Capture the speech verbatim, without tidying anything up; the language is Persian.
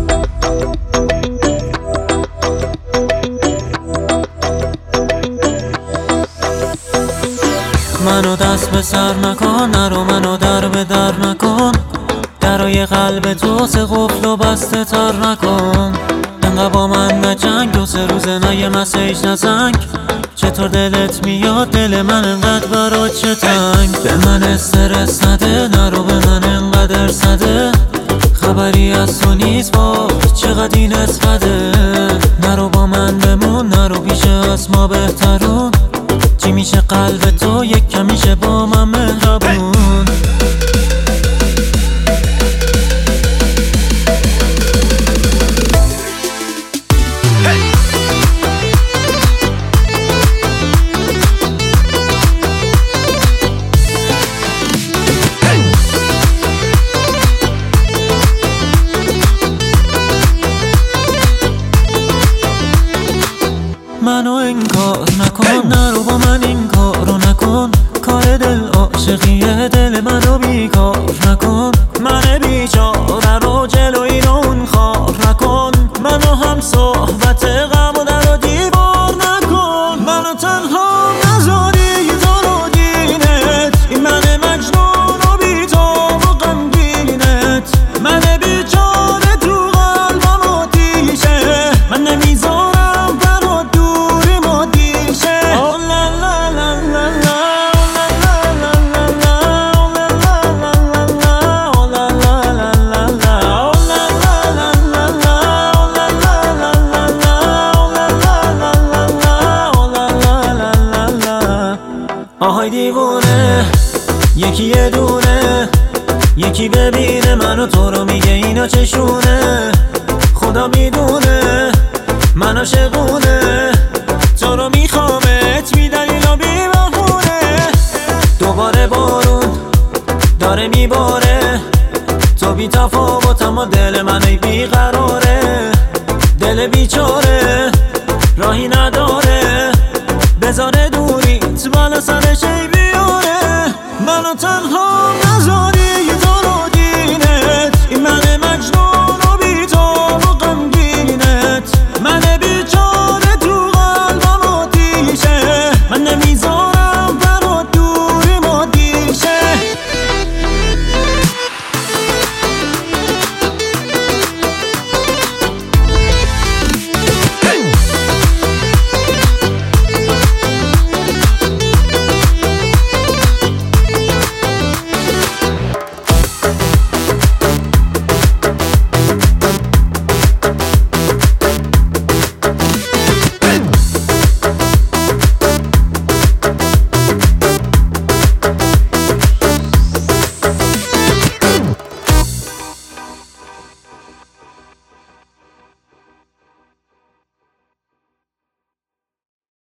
منو دست به سر نکن، نرو منو در به در نکن، درای قلب تو سه قفل و بسته تر نکن. انقدر با من نجنگ، دو سه روزه نه یه مسیج نزنگ. چطور دلت میاد دل من انقدر برات چه تنگ؟ به من استرس نده، نرو به من انقدر سده، خبری از تو نیست وای چقدر این اسقده. نرو با من بمون، نرو پیش از ما بهترون، چی میشه قلب تو یک کمیشه با من مهربون. منو انکار نکن، نرو با من این کارو نکن، کار دل عاشقیه دل منو بیکار نکن. من بیچاره رو جلوی اون خار نکن، منو هم صحبت غم و در و دیوار نکن. منو تنها نذاری تو رو دینت، این من مجنون و بی تو و غمگینت. من بیچاره تو قلبم آتیشه، من نمیذارم آهای دیوونه، یکی یه دونه، یکی ببینه منو تو رو میگه اینا چشونه. خدا میدونه من عاشقونه، تو رو میخوامت بی دلیل و بی بهونه. دوباره بارون داره میباره، تو بی تفاوت اما دل من ای بیقراره. دل بیچاره راهی نداره، بزاره دوریت بالا سرش ای